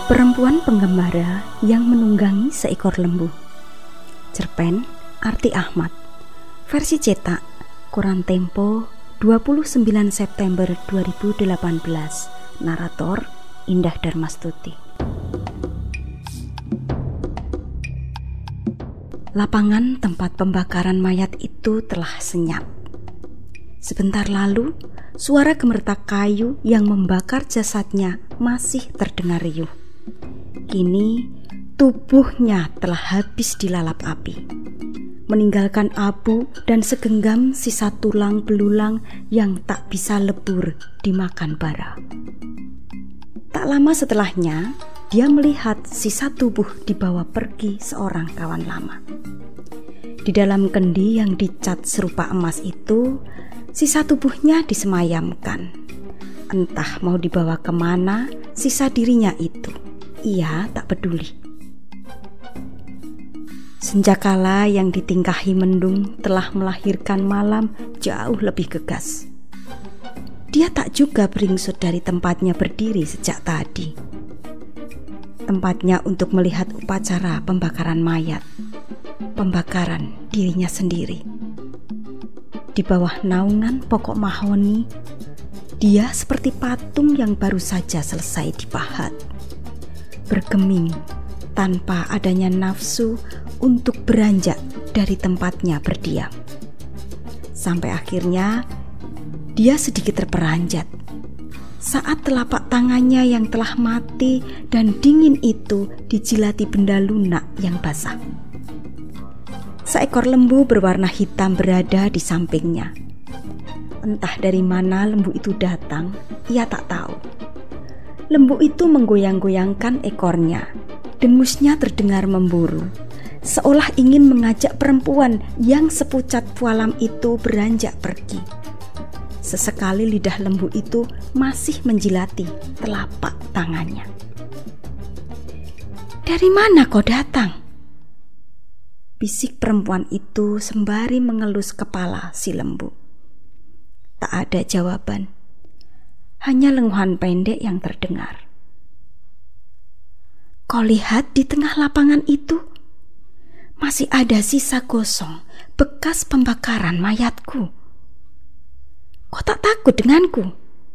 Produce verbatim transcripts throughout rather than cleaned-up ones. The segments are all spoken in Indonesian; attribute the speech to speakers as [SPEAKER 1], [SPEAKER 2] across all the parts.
[SPEAKER 1] Perempuan penggembara yang menunggangi seekor lembu. Cerpen Arti Ahmad. Versi cetak Koran Tempo dua puluh sembilan September dua ribu delapan belas. Narator Indah Darmastuti. Lapangan tempat pembakaran mayat itu telah senyap. Sebentar lalu, suara gemertak kayu yang membakar jasadnya masih terdengar riuh. Kini, tubuhnya telah habis dilalap api, meninggalkan abu dan segenggam sisa tulang belulang yang tak bisa lebur dimakan bara. Tak lama setelahnya, dia melihat sisa tubuh dibawa pergi seorang kawan lama. Di dalam kendi yang dicat serupa emas itu, sisa tubuhnya disemayamkan. Entah mau dibawa kemana sisa dirinya itu, ia tak peduli. Senjakala yang ditingkahi mendung telah melahirkan malam jauh lebih gegas. Dia tak juga beringsut dari tempatnya berdiri sejak tadi. Tempatnya untuk melihat upacara pembakaran mayat, pembakaran dirinya sendiri. Di bawah naungan pokok mahoni, dia seperti patung yang baru saja selesai dipahat, bergeming tanpa adanya nafsu untuk beranjak dari tempatnya berdiam. Sampai akhirnya dia sedikit terperanjat saat telapak tangannya yang telah mati dan dingin itu dijilati benda lunak yang basah. Seekor lembu berwarna hitam berada di sampingnya. Entah dari mana lembu itu datang, ia tak tahu. Lembu itu menggoyang-goyangkan ekornya. Dengusnya terdengar memburu, seolah ingin mengajak perempuan yang sepucat pualam itu beranjak pergi. Sesekali lidah lembu itu masih menjilati telapak tangannya. "Dari mana kau datang?" bisik perempuan itu sembari mengelus kepala si lembu. Tak ada jawaban, hanya lenguhan pendek yang terdengar. "Kau lihat di tengah lapangan itu, masih ada sisa gosong bekas pembakaran mayatku. Kau tak takut denganku?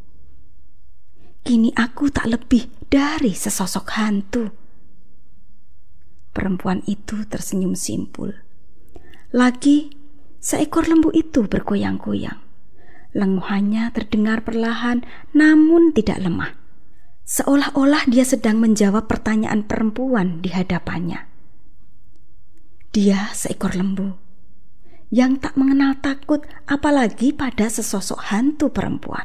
[SPEAKER 1] Kini aku tak lebih dari sesosok hantu." Perempuan itu tersenyum simpul. Lagi, seekor lembu itu bergoyang-goyang. Lenguhannya terdengar perlahan namun tidak lemah, seolah-olah dia sedang menjawab pertanyaan perempuan di hadapannya. Dia seekor lembu yang tak mengenal takut apalagi pada sesosok hantu perempuan.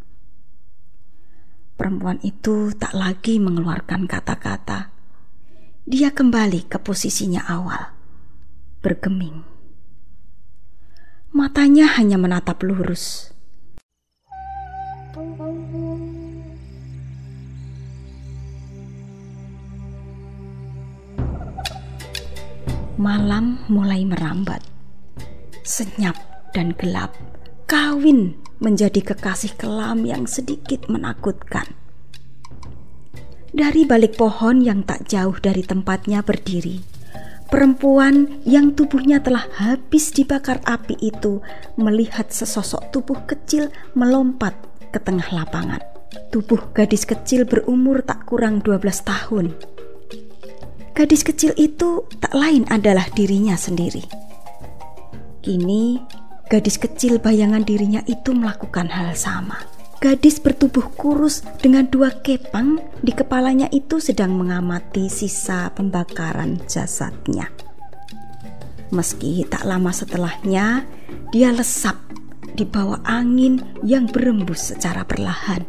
[SPEAKER 1] Perempuan itu tak lagi mengeluarkan kata-kata. Dia kembali ke posisinya awal, bergeming. Matanya hanya menatap lurus. Malam mulai merambat. Senyap dan gelap kawin menjadi kekasih kelam yang sedikit menakutkan. Dari balik pohon yang tak jauh dari tempatnya berdiri, perempuan yang tubuhnya telah habis dibakar api itu melihat sesosok tubuh kecil melompat ke tengah lapangan. Tubuh gadis kecil berumur tak kurang dua belas tahun. Gadis kecil itu tak lain adalah dirinya sendiri. Kini, gadis kecil bayangan dirinya itu melakukan hal sama. Gadis bertubuh kurus dengan dua kepang di kepalanya itu sedang mengamati sisa pembakaran jasadnya. Meski tak lama setelahnya, dia lesap di bawah angin yang berembus secara perlahan.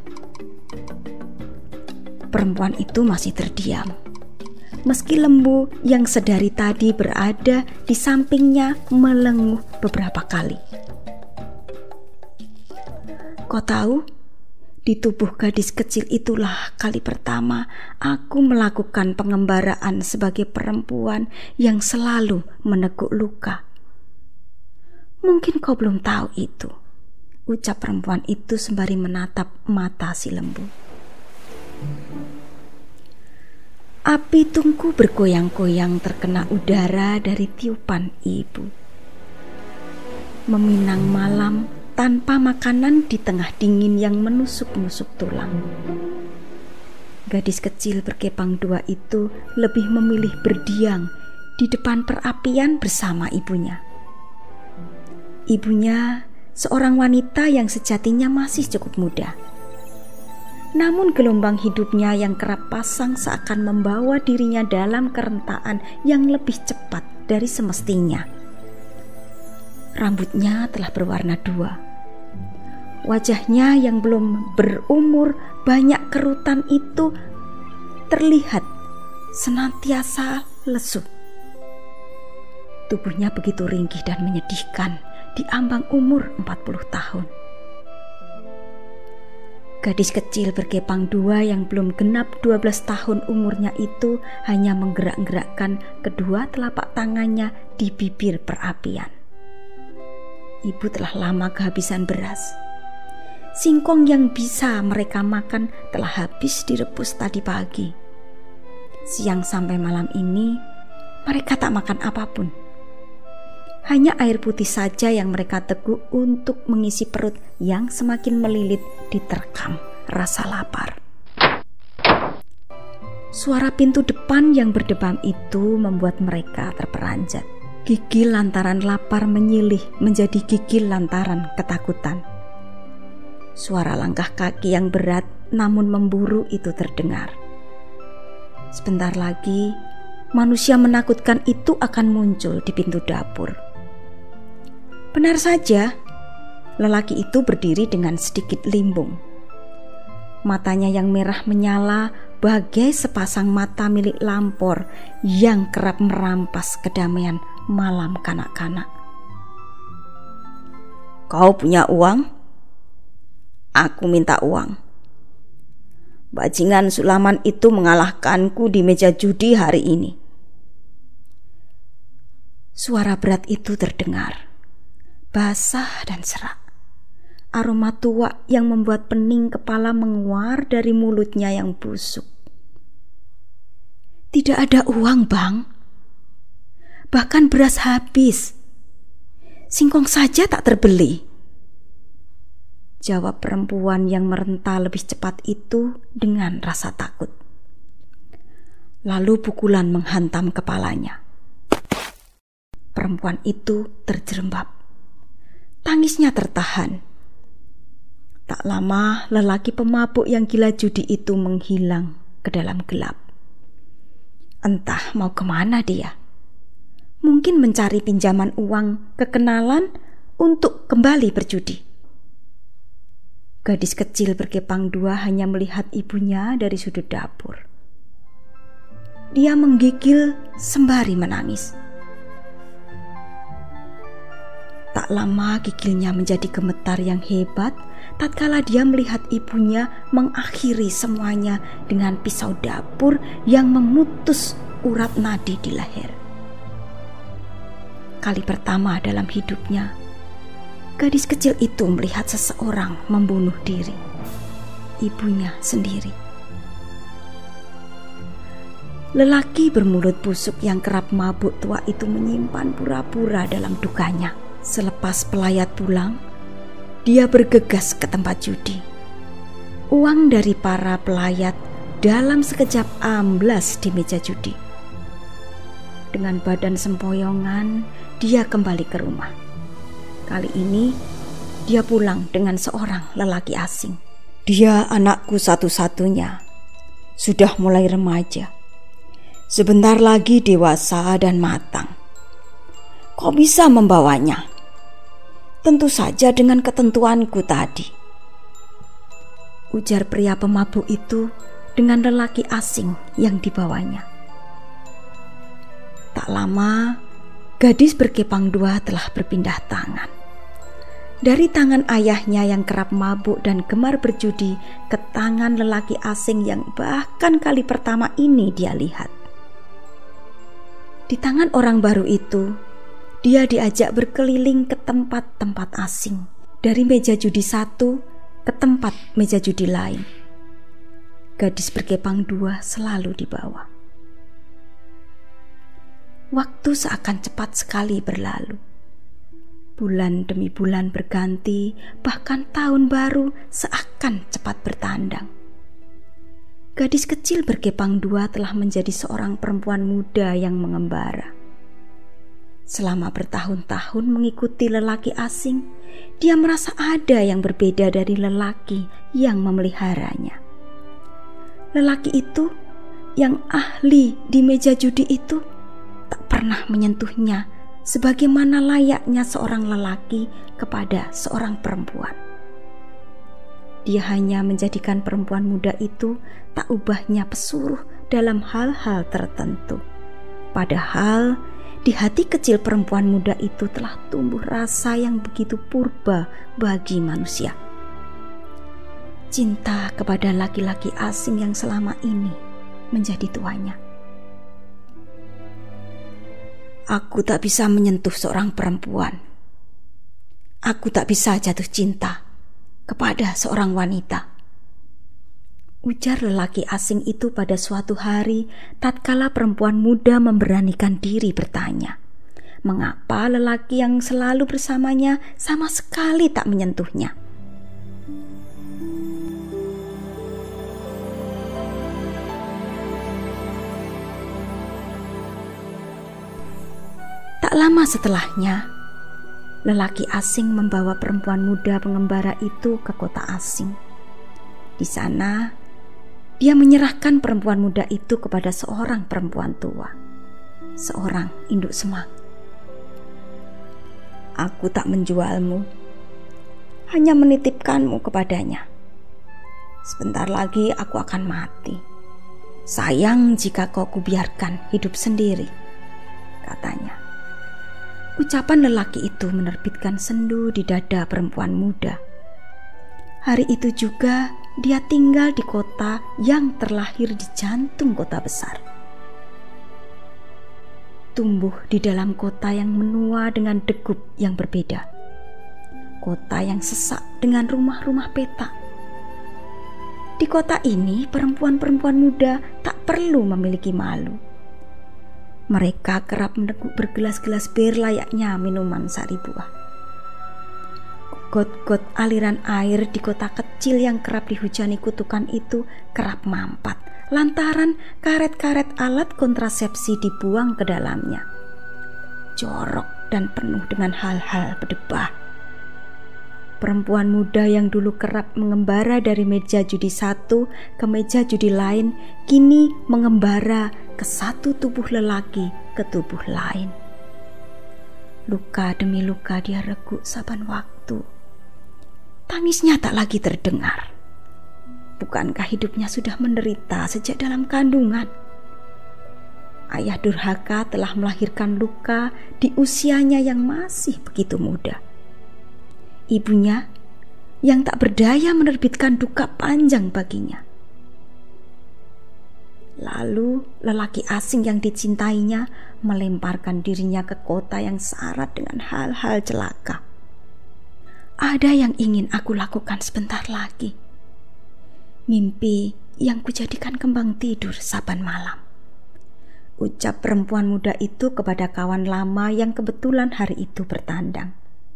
[SPEAKER 1] Perempuan itu masih terdiam. Meski lembu yang sedari tadi berada di sampingnya melenguh beberapa kali. "Kau tahu? Di tubuh gadis kecil itulah kali pertama aku melakukan pengembaraan sebagai perempuan yang selalu meneguk luka. Mungkin kau belum tahu itu," ucap perempuan itu sembari menatap mata si lembu. Api tungku bergoyang-goyang terkena udara dari tiupan ibu. Meminang malam tanpa makanan di tengah dingin yang menusuk-nusuk tulang. Gadis kecil berkepang dua itu lebih memilih berdiam di depan perapian bersama ibunya. Ibunya seorang wanita yang sejatinya masih cukup muda. Namun gelombang hidupnya yang kerap pasang seakan membawa dirinya dalam kerentaan yang lebih cepat dari semestinya. Rambutnya telah berwarna dua. Wajahnya yang belum berumur banyak kerutan itu terlihat senantiasa lesu. Tubuhnya begitu ringkih dan menyedihkan di ambang umur empat puluh tahun. Gadis kecil berkepang dua yang belum genap dua belas tahun umurnya itu hanya menggerak-gerakkan kedua telapak tangannya di bibir perapian. Ibu telah lama kehabisan beras. Singkong yang bisa mereka makan telah habis direbus tadi pagi. Siang sampai malam ini mereka tak makan apapun. Hanya air putih saja yang mereka teguk untuk mengisi perut yang semakin melilit diterkam rasa lapar. Suara pintu depan yang berdebam itu membuat mereka terperanjat. Gigil lantaran lapar menyilih menjadi gigil lantaran ketakutan. Suara langkah kaki yang berat namun memburu itu terdengar. Sebentar lagi manusia menakutkan itu akan muncul di pintu dapur. Benar saja, lelaki itu berdiri dengan sedikit limbung. Matanya yang merah menyala bagai sepasang mata milik lampor yang kerap merampas kedamaian malam kanak-kanak. Kau punya uang? Aku minta uang. Bajingan Sulaman itu mengalahkanku di meja judi hari ini. Suara berat itu terdengar, basah dan serak. Aroma tua yang membuat pening kepala menguar dari mulutnya yang busuk. Tidak ada uang, Bang. Bahkan beras habis. Singkong saja tak terbeli. Jawab perempuan yang merenta lebih cepat itu dengan rasa takut. Lalu pukulan menghantam kepalanya. Perempuan itu terjerembab. Tangisnya tertahan. Tak lama lelaki pemabuk yang gila judi itu menghilang ke dalam gelap. Entah mau kemana dia. Mungkin mencari pinjaman uang kekenalan untuk kembali berjudi. Gadis kecil berkepang dua hanya melihat ibunya dari sudut dapur. Dia menggigil sembari menangis. Tak lama gigilnya menjadi gemetar yang hebat tatkala dia melihat ibunya mengakhiri semuanya dengan pisau dapur yang memutus urat nadi di leher. Kali pertama dalam hidupnya, gadis kecil itu melihat seseorang membunuh diri, ibunya sendiri. Lelaki bermulut busuk yang kerap mabuk tua itu menyimpan pura-pura dalam dukanya. Selepas pelayat pulang, dia bergegas ke tempat judi. Uang dari para pelayat dalam sekejap amblas di meja judi. Dengan badan sempoyongan, dia kembali ke rumah. Kali ini dia pulang dengan seorang lelaki asing. Dia anakku satu-satunya, sudah mulai remaja, sebentar lagi dewasa dan matang. Kau bisa membawanya? Tentu saja dengan ketentuanku tadi, ujar pria pemabuk itu dengan lelaki asing yang dibawanya. Tak lama, gadis berkepang dua telah berpindah tangan. Dari tangan ayahnya yang kerap mabuk dan gemar berjudi ke tangan lelaki asing yang bahkan kali pertama ini dia lihat. Di tangan orang baru itu, dia diajak berkeliling ke tempat-tempat asing, dari meja judi satu ke tempat meja judi lain. Gadis berkepang dua selalu dibawa. Waktu seakan cepat sekali berlalu. Bulan demi bulan berganti, bahkan tahun baru seakan cepat bertandang. Gadis kecil berkepang dua telah menjadi seorang perempuan muda yang mengembara. Selama bertahun-tahun mengikuti lelaki asing, dia merasa ada yang berbeda dari lelaki yang memeliharanya. Lelaki itu, yang ahli di meja judi itu, tak pernah menyentuhnya sebagaimana layaknya seorang lelaki kepada seorang perempuan. Dia hanya menjadikan perempuan muda itu tak ubahnya pesuruh dalam hal-hal tertentu. Padahal di hati kecil perempuan muda itu telah tumbuh rasa yang begitu purba bagi manusia. Cinta kepada laki-laki asing yang selama ini menjadi tuannya. Aku tak bisa menyentuh seorang perempuan. Aku tak bisa jatuh cinta kepada seorang wanita, ujar lelaki asing itu pada suatu hari tatkala perempuan muda memberanikan diri bertanya, mengapa lelaki yang selalu bersamanya sama sekali tak menyentuhnya. Tak lama setelahnya, lelaki asing membawa perempuan muda pengembara itu ke kota asing. Di sana, dia menyerahkan perempuan muda itu kepada seorang perempuan tua, seorang induk semang. Aku tak menjualmu, hanya menitipkanmu kepadanya. Sebentar lagi aku akan mati. Sayang jika kau kubiarkan hidup sendiri, katanya. Ucapan lelaki itu menerbitkan sendu di dada perempuan muda. Hari itu juga dia tinggal di kota yang terlahir di jantung kota besar. Tumbuh di dalam kota yang menua dengan degup yang berbeda. Kota yang sesak dengan rumah-rumah petak. Di kota ini perempuan-perempuan muda tak perlu memiliki malu. Mereka kerap meneguk bergelas-gelas bir layaknya minuman sari buah. Got-got aliran air di kota kecil yang kerap dihujani kutukan itu kerap mampat lantaran karet-karet alat kontrasepsi dibuang ke dalamnya. Jorok dan penuh dengan hal-hal berdebah. Perempuan muda yang dulu kerap mengembara dari meja judi satu ke meja judi lain, kini mengembara ke satu tubuh lelaki ke tubuh lain. Luka demi luka dia reguk saban waktu. Tangisnya tak lagi terdengar. Bukankah hidupnya sudah menderita sejak dalam kandungan? Ayah durhaka telah melahirkan luka di usianya yang masih begitu muda. Ibunya yang tak berdaya menerbitkan duka panjang baginya. Lalu lelaki asing yang dicintainya melemparkan dirinya ke kota yang syarat dengan hal-hal celaka. Ada yang ingin aku lakukan sebentar lagi. Mimpi yang kujadikan kembang tidur saban malam, ucap perempuan muda itu kepada kawan lama yang kebetulan hari itu bertandang.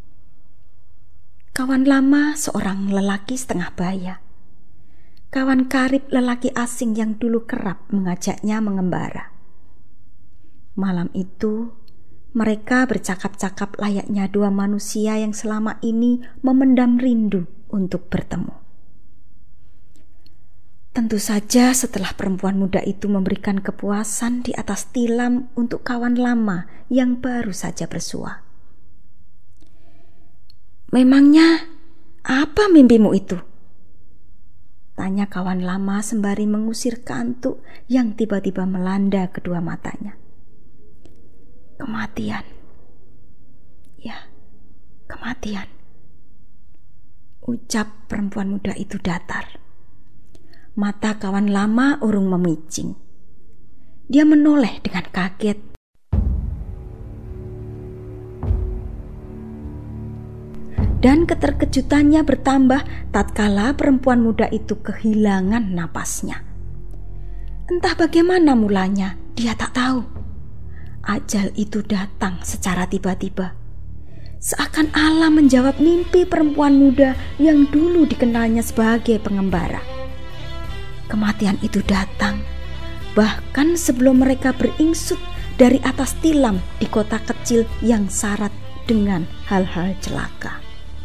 [SPEAKER 1] Kawan lama seorang lelaki setengah baya. Kawan karib lelaki asing yang dulu kerap mengajaknya mengembara. Malam itu, mereka bercakap-cakap layaknya dua manusia yang selama ini memendam rindu untuk bertemu. Tentu saja setelah perempuan muda itu memberikan kepuasan di atas tilam untuk kawan lama yang baru saja bersua. Memangnya apa mimpimu itu? Tanya kawan lama sembari mengusir kantuk yang tiba-tiba melanda kedua matanya. Kematian. Ya, kematian. Ucap perempuan muda itu datar. Mata kawan lama urung memicing. Dia menoleh dengan kaget. Dan keterkejutannya bertambah tatkala perempuan muda itu kehilangan napasnya. Entah bagaimana mulanya, dia tak tahu. Ajal itu datang secara tiba-tiba, seakan Allah menjawab mimpi perempuan muda yang dulu dikenalnya sebagai pengembara. Kematian itu datang bahkan sebelum mereka beringsut dari atas tilam di kota kecil yang syarat dengan hal-hal celaka.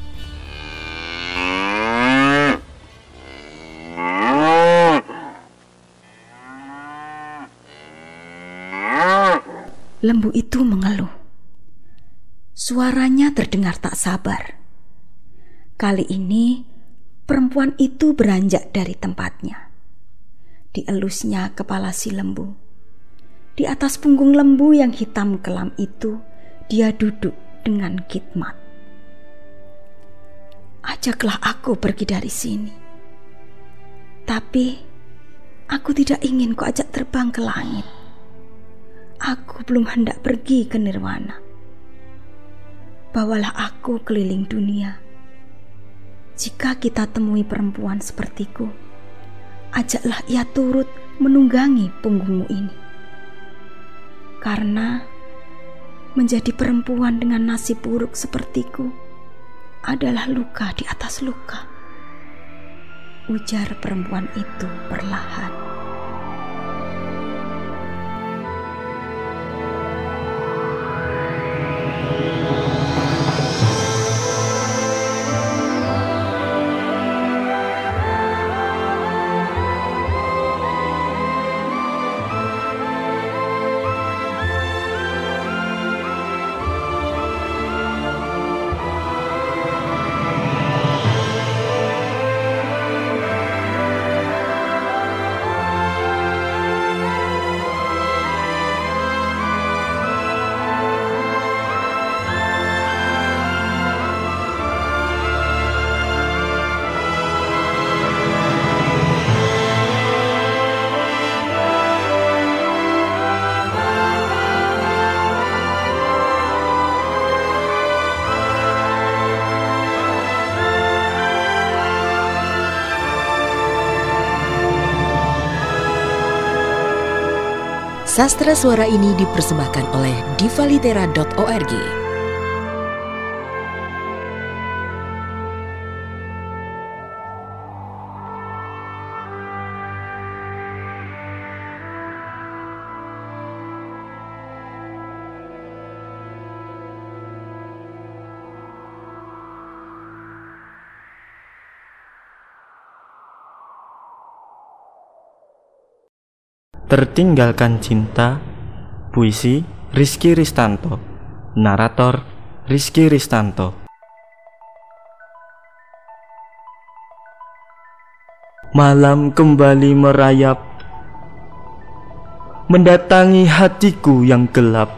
[SPEAKER 1] Lembu itu mengeluh. Suaranya terdengar tak sabar. Kali ini perempuan itu beranjak dari tempatnya. Dielusnya kepala si lembu. Di atas punggung lembu yang hitam kelam itu, dia duduk dengan khidmat. Ajaklah aku pergi dari sini. Tapi aku tidak ingin kau ajak terbang ke langit. Aku belum hendak pergi ke nirwana. Bawalah aku keliling dunia. Jika kita temui perempuan sepertiku, ajaklah ia turut menunggangi punggungmu ini. Karena menjadi perempuan dengan nasib buruk sepertiku adalah luka di atas luka, ujar perempuan itu perlahan.
[SPEAKER 2] Sastra suara ini dipersembahkan oleh diva litera dot org.
[SPEAKER 3] Tertinggalkan Cinta, puisi Rizky Ristanto, narator Rizky Ristanto. Malam kembali merayap, mendatangi hatiku yang gelap.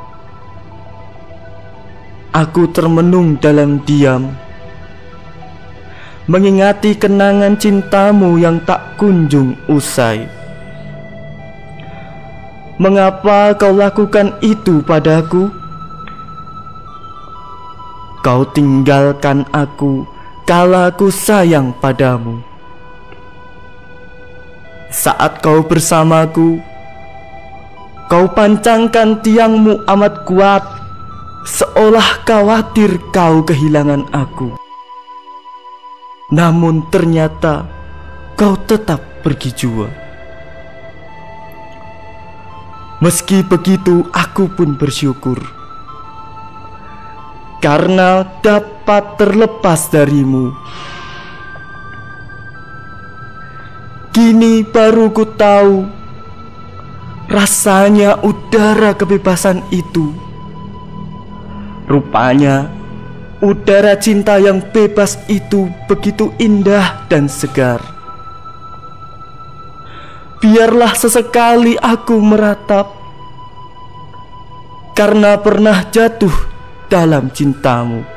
[SPEAKER 3] Aku termenung dalam diam, mengingati kenangan cintamu yang tak kunjung usai. Mengapa kau lakukan itu padaku? Kau tinggalkan aku kala aku sayang padamu. Saat kau bersamaku, kau pancangkan tiangmu amat kuat, seolah khawatir kau kehilangan aku. Namun ternyata kau tetap pergi jua. Meski begitu aku pun bersyukur, karena dapat terlepas darimu. Kini baru ku tahu rasanya udara kebebasan itu. Rupanya udara cinta yang bebas itu begitu indah dan segar. Biarlah sesekali aku meratap, karena pernah jatuh dalam cintamu.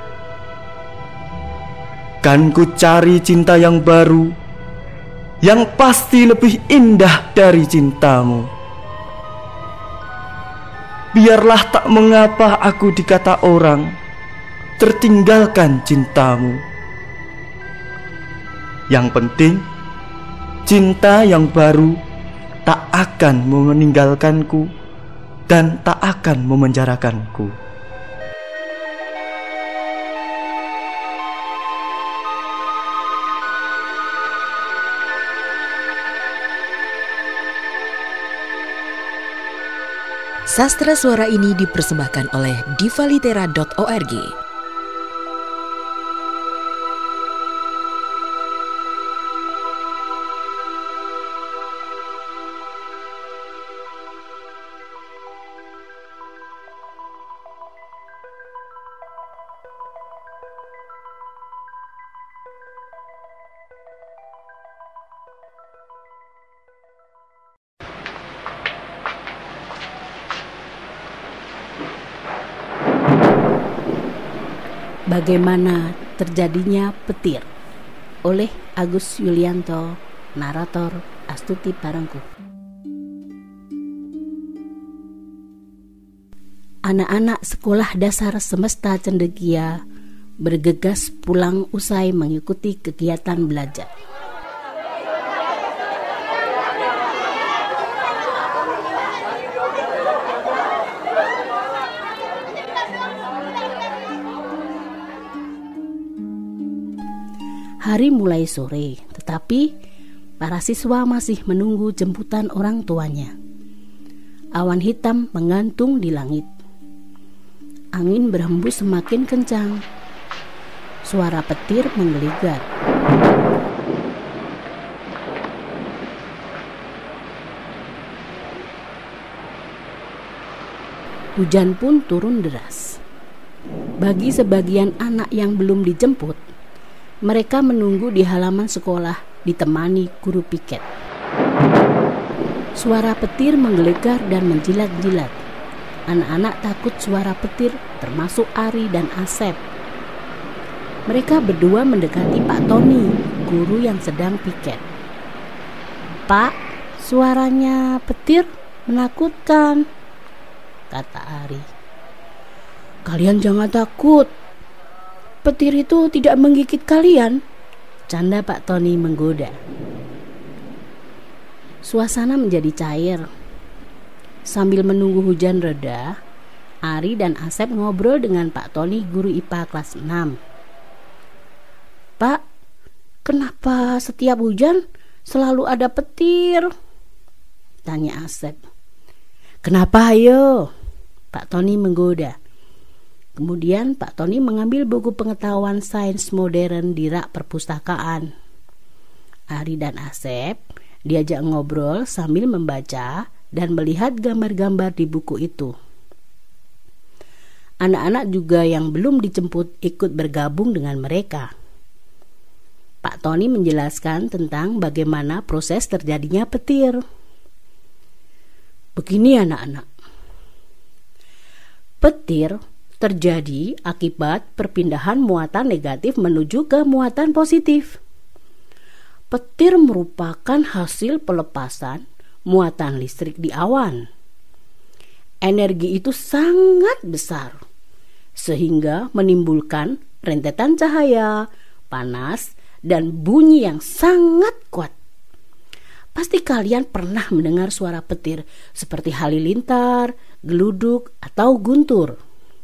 [SPEAKER 3] Kan ku cari cinta yang baru, yang pasti lebih indah dari cintamu. Biarlah tak mengapa aku dikata orang tertinggalkan cintamu. Yang penting cinta yang baru tak akan meninggalkanku, dan tak akan memenjarakanku.
[SPEAKER 2] Sastra suara ini dipersembahkan oleh divalitera dot org.
[SPEAKER 4] Bagaimana terjadinya petir oleh Agus Yulianto, narator Astuti Parangkuh. Anak-anak sekolah dasar semesta cendekia bergegas pulang usai mengikuti kegiatan belajar. Hari mulai sore, tetapi para siswa masih menunggu jemputan orang tuanya. Awan hitam menggantung di langit. Angin berhembus semakin kencang. Suara petir menggelegar. Hujan pun turun deras. Bagi sebagian anak yang belum dijemput, mereka menunggu di halaman sekolah ditemani guru piket. Suara petir menggelegar dan menjilat-jilat. Anak-anak takut suara petir, termasuk Ari dan Asep. Mereka berdua mendekati Pak Tony, guru yang sedang piket. "Pak, suaranya petir menakutkan," kata Ari. "Kalian jangan takut. Petir itu tidak menggigit kalian," canda Pak Tony menggoda. Suasana menjadi cair. Sambil menunggu hujan reda, Ari dan Asep ngobrol dengan Pak Tony, guru I P A kelas enam. "Pak, kenapa setiap hujan selalu ada petir?" tanya Asep. "Kenapa ayo?" Pak Tony menggoda. Kemudian Pak Tony mengambil buku pengetahuan sains modern di rak perpustakaan. Ari dan Asep diajak ngobrol sambil membaca dan melihat gambar-gambar di buku itu. Anak-anak juga yang belum dijemput ikut bergabung dengan mereka. Pak Tony menjelaskan tentang bagaimana proses terjadinya petir. "Begini anak-anak. Petir terjadi akibat perpindahan muatan negatif menuju ke muatan positif. Petir merupakan hasil pelepasan muatan listrik di awan. Energi itu sangat besar, sehingga menimbulkan rentetan cahaya, panas, dan bunyi yang sangat kuat. Pasti kalian pernah mendengar suara petir seperti halilintar, geluduk, atau guntur.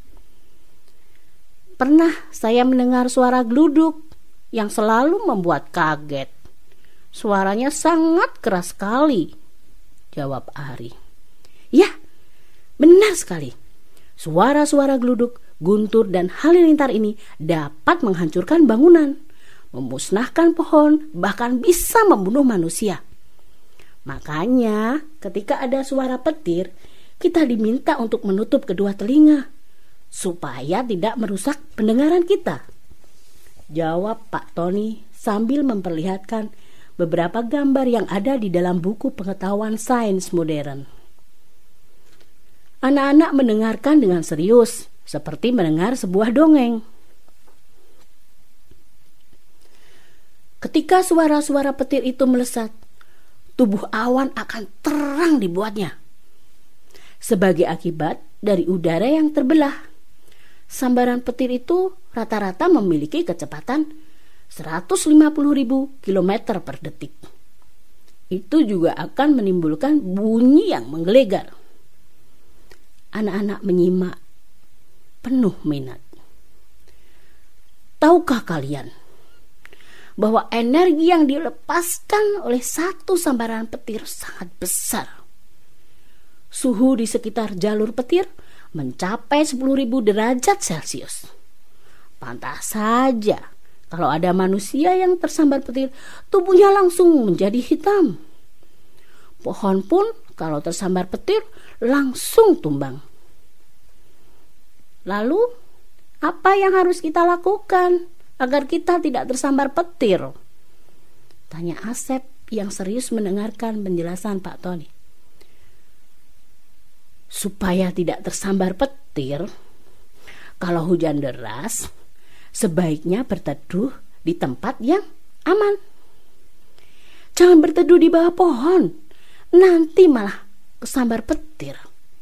[SPEAKER 4] Pernah saya mendengar suara geluduk yang selalu membuat kaget. Suaranya sangat keras sekali," jawab Ari. "Ya, benar sekali. Suara-suara geluduk, guntur, dan halilintar ini dapat menghancurkan bangunan, memusnahkan pohon, bahkan bisa membunuh manusia. Makanya ketika ada suara petir, kita diminta untuk menutup kedua telinga supaya tidak merusak pendengaran kita," jawab Pak Tony sambil memperlihatkan beberapa gambar yang ada di dalam buku pengetahuan sains modern. Anak-anak mendengarkan dengan serius, seperti mendengar sebuah dongeng. Ketika suara-suara petir itu melesat, tubuh awan akan terang dibuatnya. Sebagai akibat dari udara yang terbelah, sambaran petir itu rata-rata memiliki kecepatan seratus lima puluh ribu kilometer per detik. Itu juga akan menimbulkan bunyi yang menggelegar. Anak-anak menyimak penuh minat. Tahukah kalian bahwa energi yang dilepaskan oleh satu sambaran petir sangat besar? Suhu di sekitar jalur petir mencapai sepuluh ribu derajat Celcius. Pantas saja kalau ada manusia yang tersambar petir, tubuhnya langsung menjadi hitam. Pohon pun kalau tersambar petir langsung tumbang. Lalu, apa yang harus kita lakukan agar kita tidak tersambar petir? Tanya Asep yang serius mendengarkan penjelasan Pak Tony. Supaya tidak tersambar petir, kalau hujan deras, sebaiknya berteduh di tempat yang aman. Jangan berteduh di bawah pohon, nanti malah kesambar petir.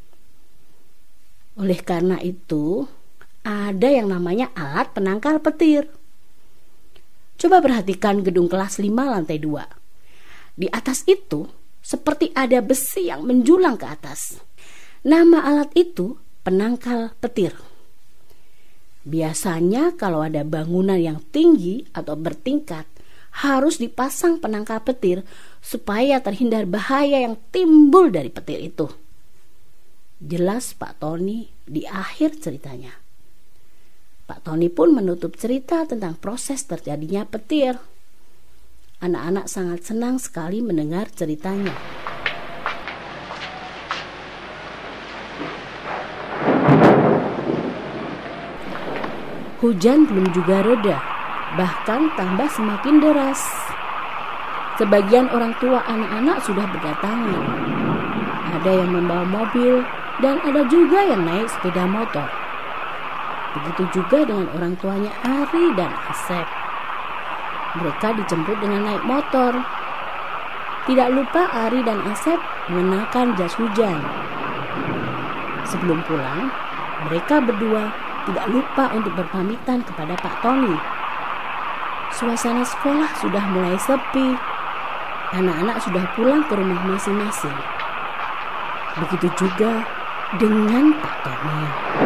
[SPEAKER 4] Oleh karena itu, ada yang namanya alat penangkal petir. Coba perhatikan gedung kelas lima lantai dua. Di atas itu seperti ada besi yang menjulang ke atas. Nama alat itu penangkal petir. Biasanya kalau ada bangunan yang tinggi atau bertingkat, harus dipasang penangkal petir supaya terhindar bahaya yang timbul dari petir itu. Jelas Pak Tony di akhir ceritanya. Pak Tony pun menutup cerita tentang proses terjadinya petir. Anak-anak sangat senang sekali mendengar ceritanya. Hujan belum juga reda, bahkan tambah semakin deras. Sebagian orang tua anak-anak sudah berdatangan. Ada yang membawa mobil dan ada juga yang naik sepeda motor. Begitu juga dengan orang tuanya Ari dan Asep. Mereka dijemput dengan naik motor. Tidak lupa Ari dan Asep mengenakan jas hujan. Sebelum pulang, mereka berdua tidak lupa untuk berpamitan kepada Pak Tony. Suasana sekolah sudah mulai sepi. Anak-anak sudah pulang ke rumah masing-masing. Begitu juga dengan Pak Tony.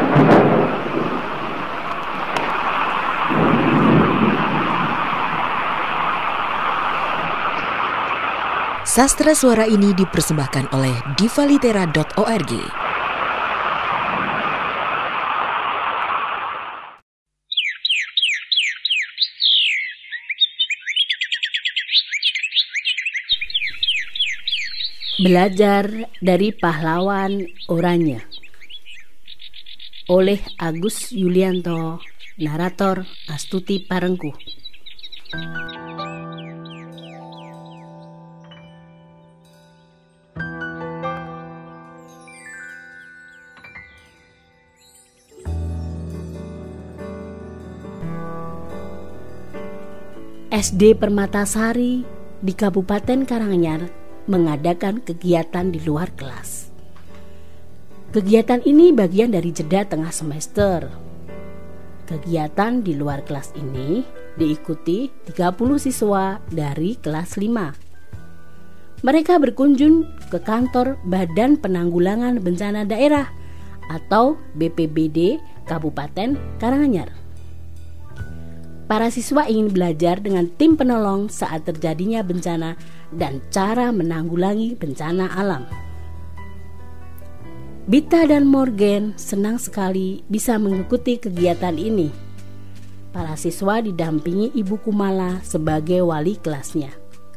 [SPEAKER 2] Sastra suara ini dipersembahkan oleh divalitera dot org.
[SPEAKER 4] Belajar dari Pahlawan Oranye oleh Agus Yulianto, narator Astuti Parengkuh. S D Permatasari di Kabupaten Karanganyar mengadakan kegiatan di luar kelas. Kegiatan ini bagian dari jeda tengah semester. Kegiatan di luar kelas ini diikuti tiga puluh siswa dari kelas lima. Mereka berkunjung ke kantor Badan Penanggulangan Bencana Daerah atau B P B D Kabupaten Karanganyar. Para siswa ingin belajar dengan tim penolong saat terjadinya bencana dan cara menanggulangi bencana alam. Bita dan Morgan senang sekali bisa mengikuti kegiatan ini. Para siswa didampingi Ibu Kumala sebagai wali kelasnya.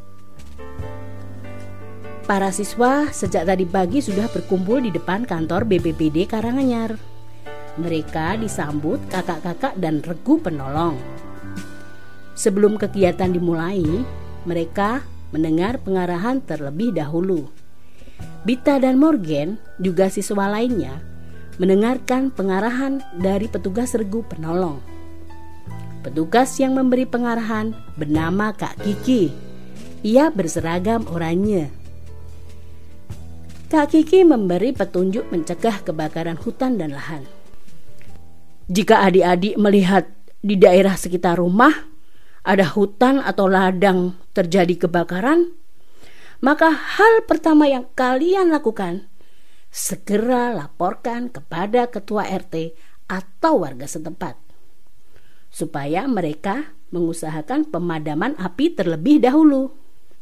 [SPEAKER 4] Para siswa sejak tadi pagi sudah berkumpul di depan kantor B P B D Karanganyar. Mereka disambut kakak-kakak dan regu penolong. Sebelum kegiatan dimulai, mereka mendengar pengarahan terlebih dahulu. Bita dan Morgan, juga siswa lainnya, mendengarkan pengarahan dari petugas regu penolong. Petugas yang memberi pengarahan bernama Kak Kiki. Ia berseragam oranye. Kak Kiki memberi petunjuk mencegah kebakaran hutan dan lahan. Jika adik-adik melihat di daerah sekitar rumah ada hutan atau ladang terjadi kebakaran, maka hal pertama yang kalian lakukan, segera laporkan kepada ketua R T atau warga setempat, supaya mereka mengusahakan pemadaman api terlebih dahulu.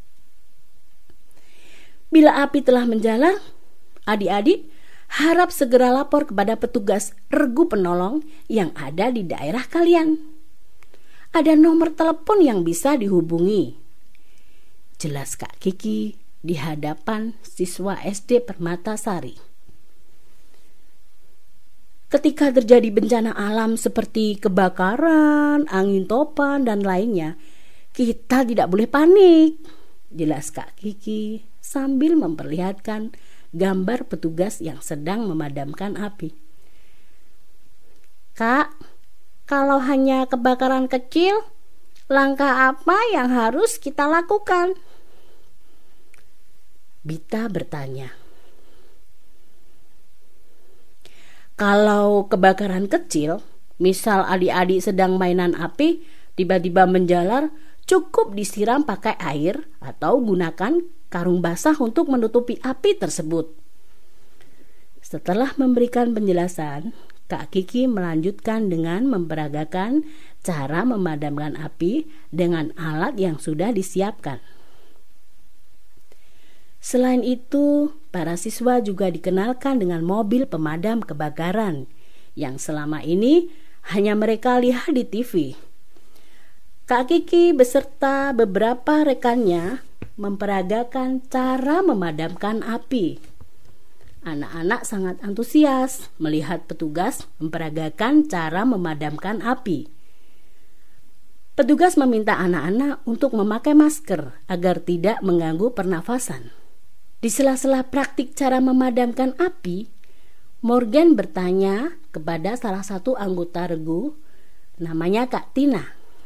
[SPEAKER 4] Bila api telah menjalar, adik-adik harap segera lapor kepada petugas regu penolong yang ada di daerah kalian. Ada nomor telepon yang bisa dihubungi. Jelas Kak Kiki di hadapan siswa S D Permatasari. Ketika terjadi bencana alam seperti kebakaran, angin topan, dan lainnya, kita tidak boleh panik. Jelas Kak Kiki sambil memperlihatkan gambar petugas yang sedang memadamkan api. Kak, kalau hanya kebakaran kecil, langkah apa yang harus kita lakukan? Bita bertanya. Kalau kebakaran kecil, misal adik-adik sedang mainan api, tiba-tiba menjalar, cukup disiram pakai air atau gunakan karung basah untuk menutupi api tersebut. Setelah memberikan penjelasan, Kak Kiki melanjutkan dengan memperagakan cara memadamkan api dengan alat yang sudah disiapkan. Selain itu, para siswa juga dikenalkan dengan mobil pemadam kebakaran yang selama ini hanya mereka lihat di T V. Kak Kiki beserta beberapa rekannya memperagakan cara memadamkan api. Anak-anak sangat antusias melihat petugas memperagakan cara memadamkan api. Petugas meminta anak-anak untuk memakai masker agar tidak mengganggu pernafasan. Di sela-sela praktik cara memadamkan api, Morgan bertanya kepada salah satu anggota regu, namanya Kak Tina.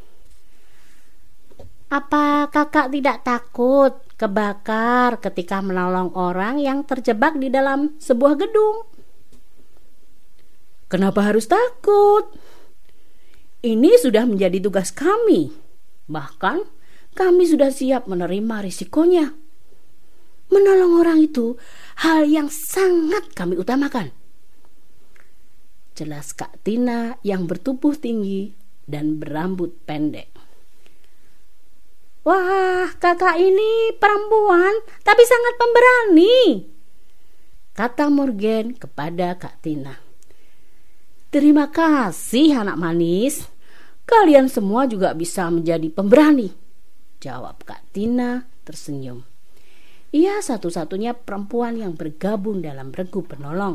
[SPEAKER 4] Apa kakak tidak takut kebakar ketika menolong orang yang terjebak di dalam sebuah gedung? Kenapa harus takut? Ini sudah menjadi tugas kami. Bahkan kami sudah siap menerima risikonya. Menolong orang itu hal yang sangat kami utamakan. Jelas Kak Tina yang bertubuh tinggi dan berambut pendek. Wah, kakak ini perempuan tapi sangat pemberani, kata Morgan kepada Kak Tina. Terima kasih anak manis, kalian semua juga bisa menjadi pemberani, jawab Kak Tina tersenyum. Ia satu-satunya perempuan yang bergabung dalam regu penolong.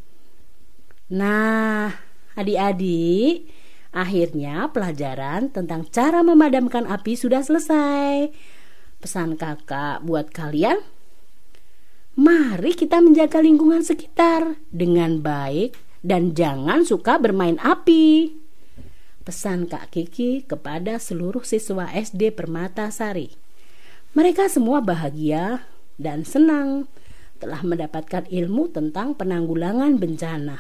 [SPEAKER 4] Nah, adik-adik, akhirnya pelajaran tentang cara memadamkan api sudah selesai. Pesan kakak buat kalian, mari kita menjaga lingkungan sekitar dengan baik dan jangan suka bermain api. Pesan Kak Kiki kepada seluruh siswa S D Permatasari. Mereka semua bahagia dan senang telah mendapatkan ilmu tentang penanggulangan bencana.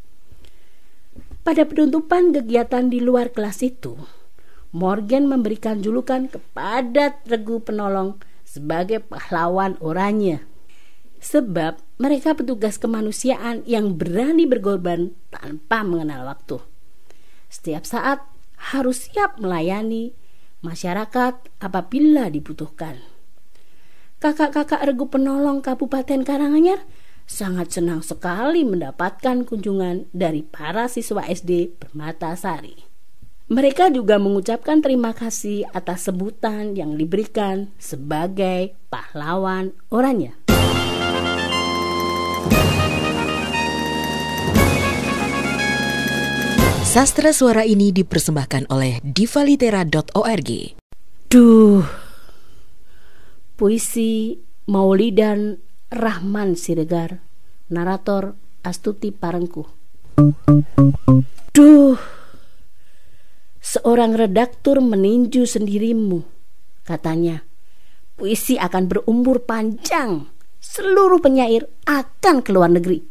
[SPEAKER 4] Pada penutupan kegiatan di luar kelas itu, Morgan memberikan julukan kepada regu penolong sebagai pahlawan oranye. Sebab mereka petugas kemanusiaan yang berani berkorban tanpa mengenal waktu. Setiap saat harus siap melayani masyarakat apabila dibutuhkan. Kakak-kakak regu penolong Kabupaten Karanganyar sangat senang sekali mendapatkan kunjungan dari para siswa S D Permatasari. Mereka juga mengucapkan terima kasih atas sebutan yang diberikan sebagai pahlawan oranye.
[SPEAKER 2] Sastra suara ini dipersembahkan oleh divalitera dot org.
[SPEAKER 4] Duh, puisi Maulidan Rahman Siregar, narator Astuti Parengkuh. Duh, seorang redaktur meninju sendirimu, katanya. Puisi akan berumur panjang, seluruh penyair akan ke luar negeri.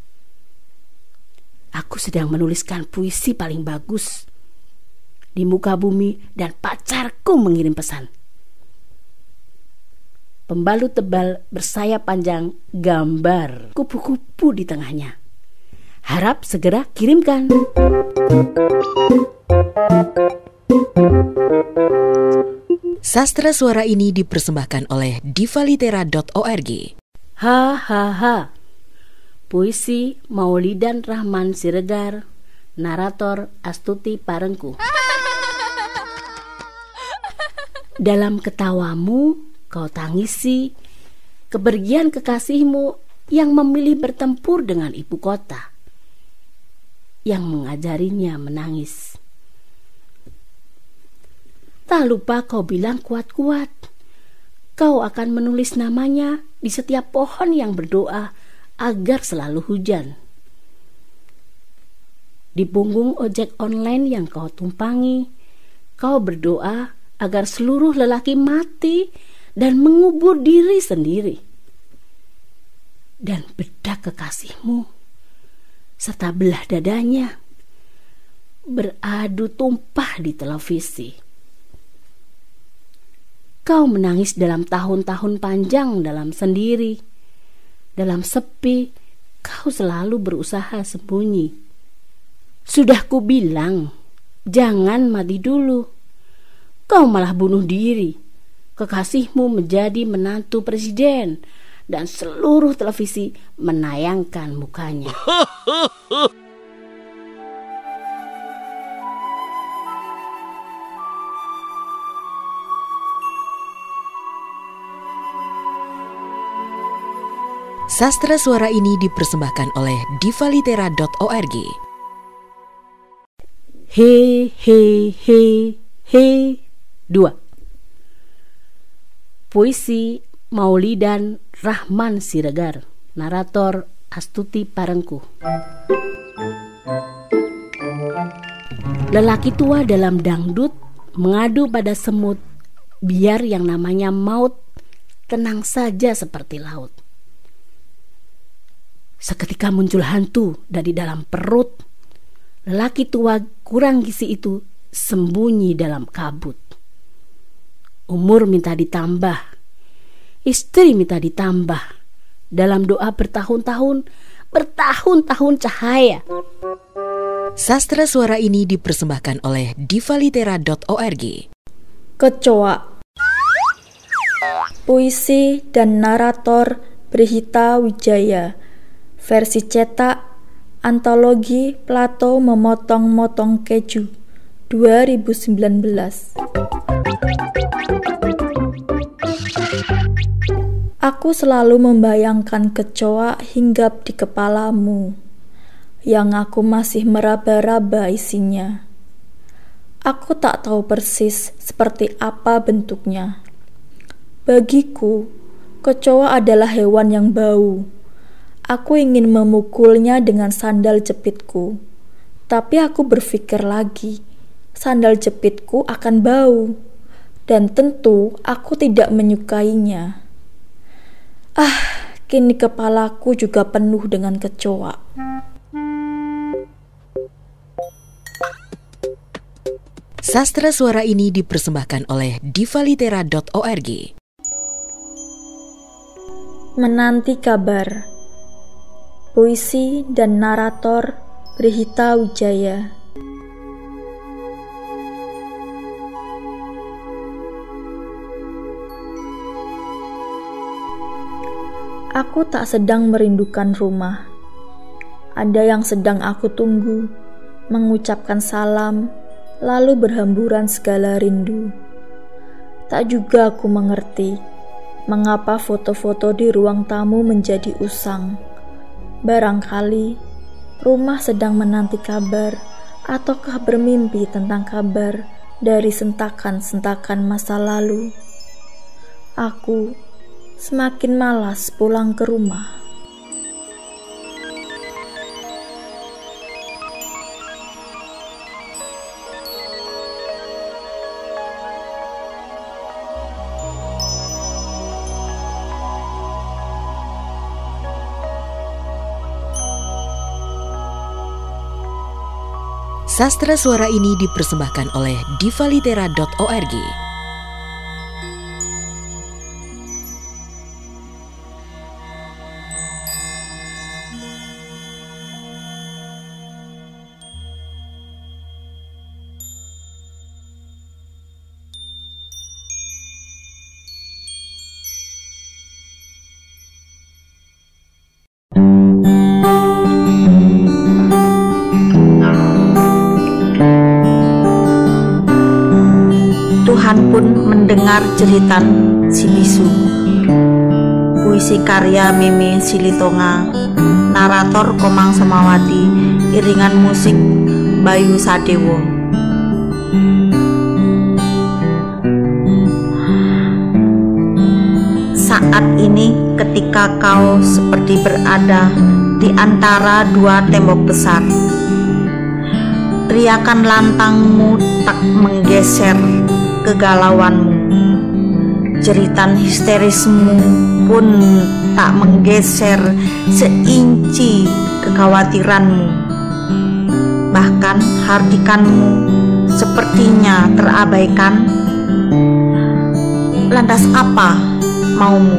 [SPEAKER 4] Aku sedang menuliskan puisi paling bagus di muka bumi dan pacarku mengirim pesan. pembalut tebal bersayap panjang, gambar kupu-kupu di tengahnya. Harap segera kirimkan.
[SPEAKER 2] Sastra suara ini dipersembahkan oleh divalitera dot org.
[SPEAKER 4] Hahaha. Puisi Maulidan Rahman Siregar, narator Astuti Parengkuh. Dalam ketawamu kau tangisi kepergian kekasihmu yang memilih bertempur dengan ibu kota, yang mengajarinya menangis. Tak lupa kau bilang kuat-kuat, kau akan menulis namanya di setiap pohon yang berdoa agar selalu hujan. Di punggung ojek online yang kau tumpangi, kau berdoa agar seluruh lelaki mati dan mengubur diri sendiri. Dan bedak kekasihmu serta belah dadanya beradu tumpah di televisi. Kau menangis dalam tahun-tahun panjang dalam sendiri. Dalam sepi, kau selalu berusaha sembunyi. Sudah kubilang, jangan mati dulu. Kau malah bunuh diri. Kekasihmu menjadi menantu presiden dan seluruh televisi menayangkan mukanya.
[SPEAKER 2] Sastra suara ini dipersembahkan oleh divalitera dot org.
[SPEAKER 4] He he he he dua. Puisi Maulidan Rahman Siregar, narator Astuti Parengkuh. Lelaki tua dalam dangdut mengadu pada semut, biar yang namanya maut tenang saja seperti laut. Seketika muncul hantu dari dalam perut. Lelaki tua kurang gizi itu sembunyi dalam kabut. Umur minta ditambah, istri minta ditambah. Dalam doa bertahun-tahun, bertahun-tahun cahaya.
[SPEAKER 2] Sastra suara ini dipersembahkan oleh divalitera dot org.
[SPEAKER 5] Kecoa. Puisi dan narator Brihita Wijaya. Versi cetak Antologi Plato Memotong-motong Keju dua ribu sembilan belas. Aku selalu membayangkan kecoa hinggap di kepalamu, yang aku masih meraba-raba isinya. Aku tak tahu persis seperti apa bentuknya. Bagiku, kecoa adalah hewan yang bau. Aku ingin memukulnya dengan sandal jepitku, tapi aku berpikir lagi, sandal jepitku akan bau, dan tentu aku tidak menyukainya. Ah, kini kepalaku juga penuh dengan kecoa.
[SPEAKER 2] Sastra suara ini dipersembahkan oleh divalitera dot org.
[SPEAKER 5] Menanti kabar. Puisi dan narator Brihita Wijaya. Aku tak sedang merindukan rumah. Ada yang sedang aku tunggu, mengucapkan salam, lalu berhamburan segala rindu. Tak juga aku mengerti mengapa foto-foto di ruang tamu menjadi usang. Barangkali rumah sedang menanti kabar, ataukah bermimpi tentang kabar dari sentakan-sentakan masa lalu. Aku semakin malas pulang ke rumah.
[SPEAKER 2] Sastra suara ini dipersembahkan oleh divalitera dot org.
[SPEAKER 6] Tuhan pun mendengar jeritan si bisu. Puisi karya Mimi Silitonga, narator Komang Somawati, iringan musik Bayu Sadewo. Saat ini ketika kau seperti berada di antara dua tembok besar, teriakan lantangmu tak menggeser kegalauanmu, jeritan histerismu pun tak menggeser seinci kekhawatiranmu. Bahkan hardikanmu sepertinya terabaikan. Lantas apa maumu?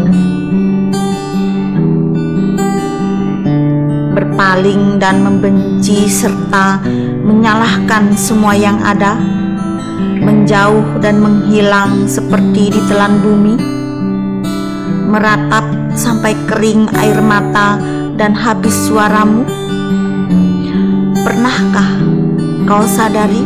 [SPEAKER 6] Berpaling dan membenci serta menyalahkan semua yang ada, menjauh dan menghilang seperti ditelan bumi, meratap sampai kering air mata dan habis suaramu. Pernahkah kau sadari?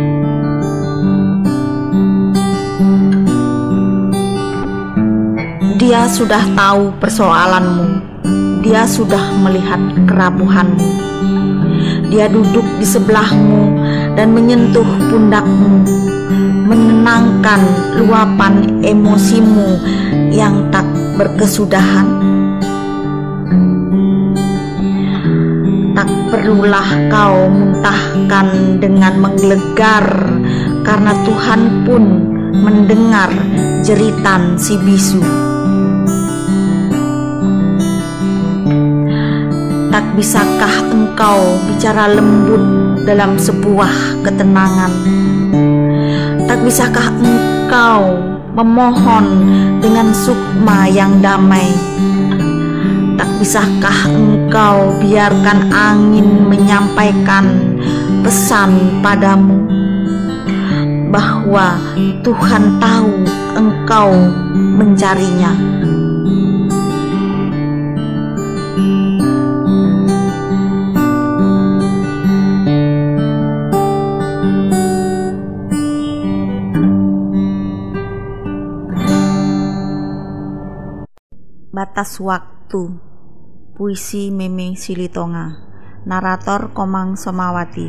[SPEAKER 6] Dia sudah tahu persoalanmu, dia sudah melihat kerapuhanmu. Dia duduk di sebelahmu dan menyentuh pundakmu, menenangkan luapan emosimu yang tak berkesudahan. Tak perlulah kau muntahkan dengan menggelegar, karena Tuhan pun mendengar jeritan si bisu. Tak bisakah engkau bicara lembut dalam sebuah ketenangan? Tak bisakah engkau memohon dengan sukma yang damai? Tak bisakah engkau biarkan angin menyampaikan pesan padamu bahwa Tuhan tahu engkau mencarinya? Batas Waktu, puisi Mimi Silitonga, narator Komang Somawati.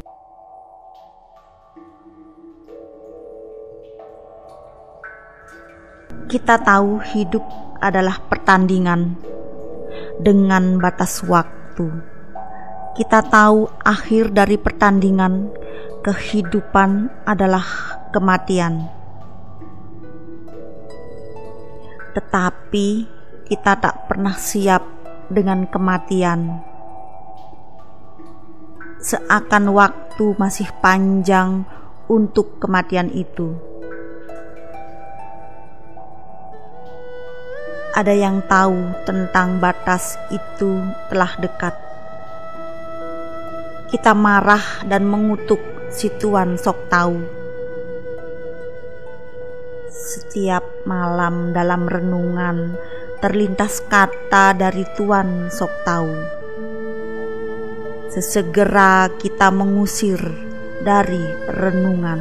[SPEAKER 6] Kita tahu hidup adalah pertandingan dengan batas waktu. Kita tahu akhir dari pertandingan kehidupan adalah kematian. Tetapi kita tak pernah siap dengan kematian. Seakan waktu masih panjang untuk kematian itu. Ada yang tahu tentang batas itu telah dekat. Kita marah dan mengutuk si Tuan sok tahu. Setiap malam dalam renungan terlintas kata dari Tuan sok tahu. Sesegera kita mengusir dari renungan.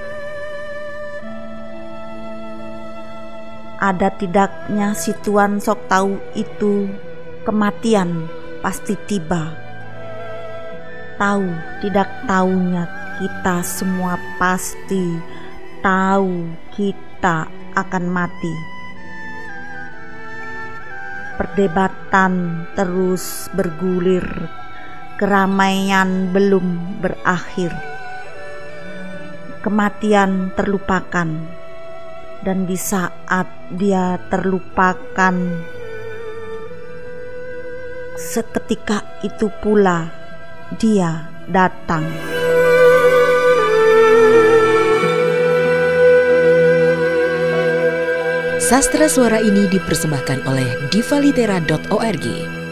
[SPEAKER 6] Ada tidaknya si Tuan sok tahu itu, kematian pasti tiba. Tahu tidak tahunya kita semua pasti tahu kita akan mati. Perdebatan terus bergulir, keramaian belum berakhir. Kematian terlupakan, dan di saat dia terlupakan, seketika itu pula dia datang.
[SPEAKER 2] Sastra Suara ini dipersembahkan oleh diva litera dot org.